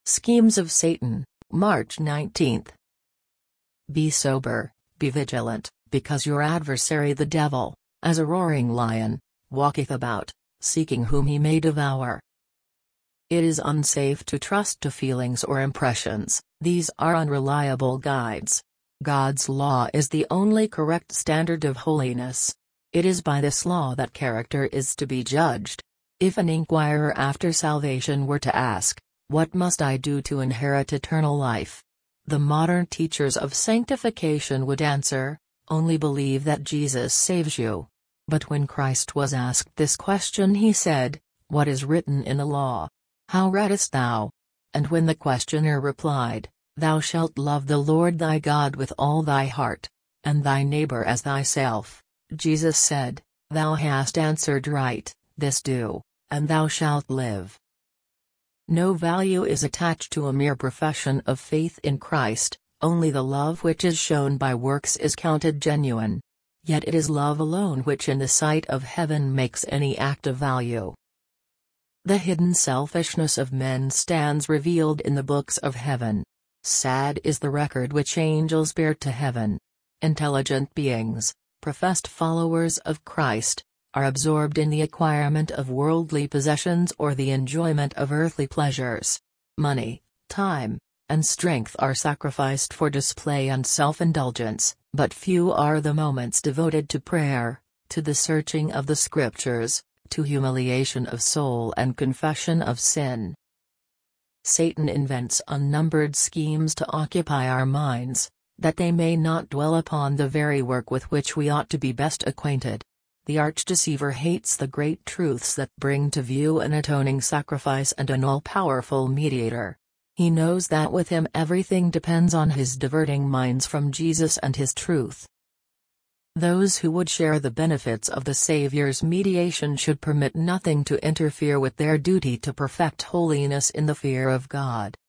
Schemes of Satan, March 19. Be sober, be vigilant, because your adversary the devil, as a roaring lion, walketh about, seeking whom he may devour. It is unsafe to trust to feelings or impressions, these are unreliable guides. God's law is the only correct standard of holiness. It is by this law that character is to be judged. If an inquirer after salvation were to ask, "What must I do to inherit eternal life?" the modern teachers of sanctification would answer, "Only believe that Jesus saves you." But when Christ was asked this question, he said, "What is written in the law? How readest thou?" And when the questioner replied, "Thou shalt love the Lord thy God with all thy heart, and thy neighbor as thyself," Jesus said, "Thou hast answered right, this do, and thou shalt live." No value is attached to a mere profession of faith in Christ, only the love which is shown by works is counted genuine. Yet it is love alone which in the sight of heaven makes any act of value. The hidden selfishness of men stands revealed in the books of heaven. Sad is the record which angels bear to heaven. Intelligent beings, professed followers of Christ, are absorbed in the acquirement of worldly possessions or the enjoyment of earthly pleasures. Money, time, and strength are sacrificed for display and self-indulgence, but few are the moments devoted to prayer, to the searching of the Scriptures, to humiliation of soul and confession of sin. Satan invents unnumbered schemes to occupy our minds, that they may not dwell upon the very work with which we ought to be best acquainted. The arch-deceiver hates the great truths that bring to view an atoning sacrifice and an all-powerful mediator. He knows that with him everything depends on his diverting minds from Jesus and his truth. Those who would share the benefits of the Savior's mediation should permit nothing to interfere with their duty to perfect holiness in the fear of God.